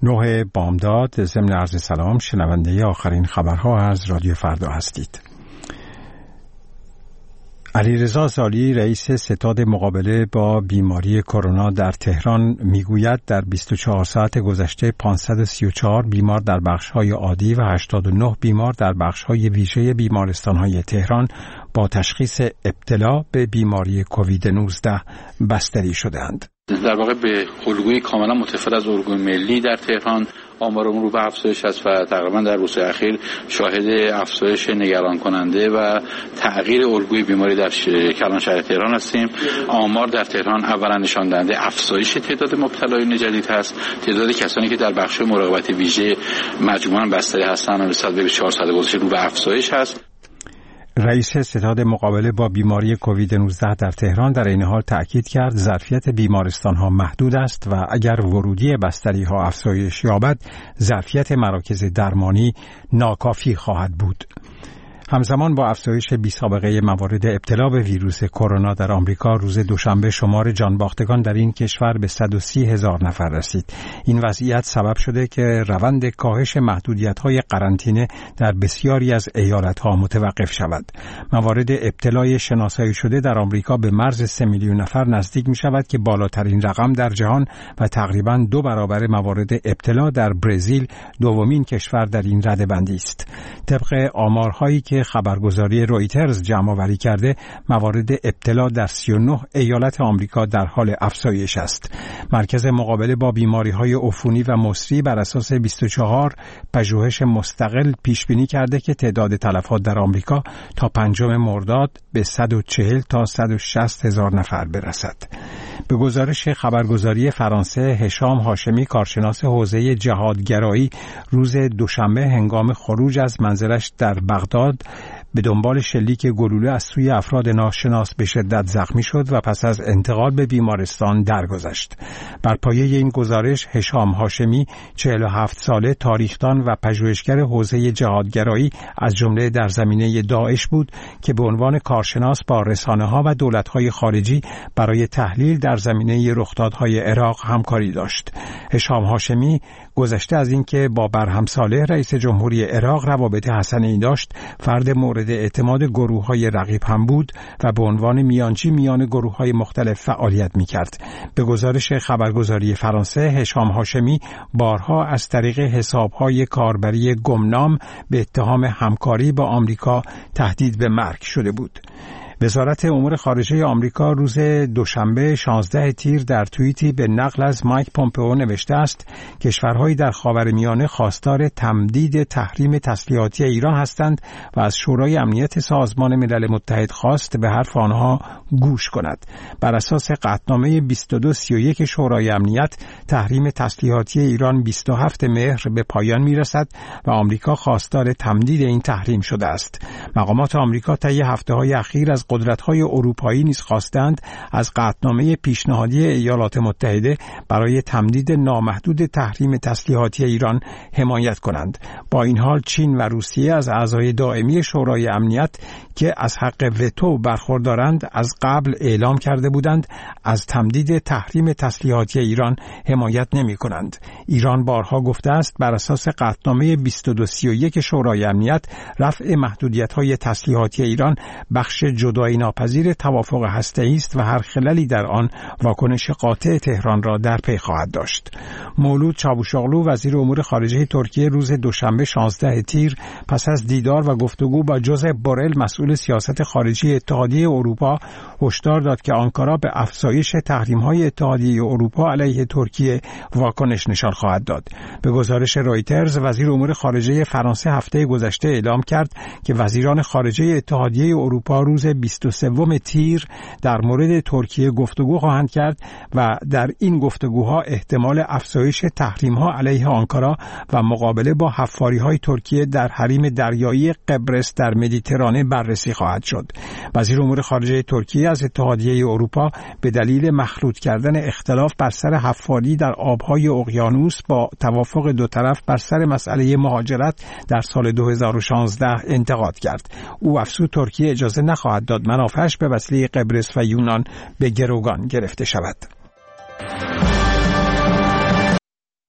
9 بامداد. ضمن عرض سلام، شنونده آخرین خبرها از رادیو فردا هستید. علیرضا زالی رئیس ستاد مقابله با بیماری کرونا در تهران میگوید در 24 ساعت گذشته 534 بیمار در بخش‌های عادی و 89 بیمار در بخش‌های ویژه بیمارستان‌های تهران با تشخیص ابتلا به بیماری کووید 19 بستری شدند. در واقع به الگوی کاملا متفاوت از الگوی ملی در تهران آمارمون رو به افزایش است و تقریبا در روزهای اخیر شاهد افزایش نگران کننده و تغییر الگوی بیماری در کلان شهر تهران هستیم. آمار در تهران اولا نشان دهنده افزایش تعداد مبتلایان جدید هست. تعداد کسانی که در بخش مراقبت ویژه مجموعاً بستری هستند نسبت به 4 ساعت گذشته رو به افزایش هست. رئیس ستاد مقابله با بیماری کووید 19 در تهران در این حال تأکید کرد ظرفیت بیمارستان‌ها محدود است و اگر ورودی بستری‌ها افزایش یابد ظرفیت مراکز درمانی ناکافی خواهد بود. همزمان با افزایش بی‌سابقه موارد ابتلا به ویروس کرونا در آمریکا، روز دوشنبه شمار جانباختگان در این کشور به 130,000 نفر رسید. این وضعیت سبب شده که روند کاهش محدودیت‌های قرنطینه در بسیاری از ایالت‌ها متوقف شود. موارد ابتلای شناسایی شده در آمریکا به مرز 3 میلیون نفر نزدیک می‌شود که بالاترین رقم در جهان و تقریباً 2 برابر موارد ابتلا در برزیل، دومین کشور در این رده‌بندی است. طبق آمارهایی که خبرگزاری رویترز جمع‌آوری کرده، موارد ابتلا در 39 ایالت آمریکا در حال افزایش است. مرکز مقابله با بیماری‌های عفونی و مسری بر اساس 24 پژوهش مستقل پیش بینی کرده که تعداد تلفات در آمریکا تا 5 مرداد به 140 تا 160 هزار نفر برسد. به گزارش خبرگزاری فرانسه، هشام هاشمی، کارشناس حوزه جهادگرایی، روز دوشنبه هنگام خروج از منزلش در بغداد به دنبال شلیک گلوله از سوی افراد ناشناس به شدت زخمی شد و پس از انتقال به بیمارستان درگذشت. بر پایه این گزارش، هشام هاشمی 47 ساله، تاریخدان و پژوهشگر حوزه جهادگرایی از جمله در زمینه داعش بود که به عنوان کارشناس با رسانه‌ها و دولت‌های خارجی برای تحلیل در زمینه رخدادهای عراق همکاری داشت. هشام هاشمی گذشته از اینکه با برهم صالح رئیس جمهوری عراق روابط حسنه‌ای داشت، فرد مورد اعتماد گروه‌های رقیب هم بود و به عنوان میانجی میان گروه‌های مختلف فعالیت می‌کرد. به گزارش خبرگزاری فرانسه، هشام هاشمی بارها از طریق حساب‌های کاربری گمنام به اتهام همکاری با آمریکا تهدید به مرگ شده بود. وزارت امور خارجه آمریکا روز دوشنبه 16 تیر در توییتی به نقل از مایک پومپئو نوشته است کشورهایی در خاورمیانه خواستار تمدید تحریم تسلیحاتی ایران هستند و از شورای امنیت سازمان ملل متحد خواست به حرف آنها گوش کند. بر اساس قطعنامه 2231 شورای امنیت، تحریم تسلیحاتی ایران 27 مهر به پایان میرسد و آمریکا خواستار تمدید این تحریم شده است. مقامات آمریکا طی هفته‌های اخیر از قدرت‌های اروپایی نیز خواستند از قطعنامه پیشنهادی ایالات متحده برای تمدید نامحدود تحریم تسلیحاتی ایران حمایت کنند. با این حال چین و روسیه از اعضای دائمی شورای امنیت که از حق وتو برخوردارند از قبل اعلام کرده بودند از تمدید تحریم تسلیحاتی ایران حمایت نمی‌کنند. ایران بارها گفته است بر اساس قطعنامه 2231 شورای امنیت، رفع محدودیت‌های تسلیحاتی ایران بخش جدایی ناپذیر توافق هسته‌ای است و هر خللی در آن واکنش قاطع تهران را در پی خواهد داشت. مولود چاوشاغلو، وزیر امور خارجه ترکیه، روز دوشنبه 16 تیر پس از دیدار و گفتگو با جوزپ بورل، مسئول سیاست خارجی اتحادیه اروپا، هشدار داد که آنکارا به افزایش تحریم‌های اتحادیه اروپا علیه ترکیه واکنش نشان خواهد داد. به گزارش رویترز، وزیر امور خارجه فرانسه هفته گذشته اعلام کرد که وزیران خارجه اتحادیه اروپا روز 23 تیر در مورد ترکیه گفتگو خواهند کرد و در این گفتگوها احتمال افزایش تحریم‌ها علیه آنکارا و مقابله با حفاری‌های ترکیه در حریم دریایی قبرس در مدیترانه بررسی خواهد شد. وزیر امور خارجه ترکیه از اتحادیه اروپا به دلیل مخلوط کردن اختلاف بر سر حفاری در آب‌های اقیانوس با توافق دو طرف بر سر مسئله مهاجرت در سال 2016 انتقاد کرد. او افزود ترکیه اجازه نخواهد داد منافعش به وسیله قبرس و یونان به گروگان گرفته شود.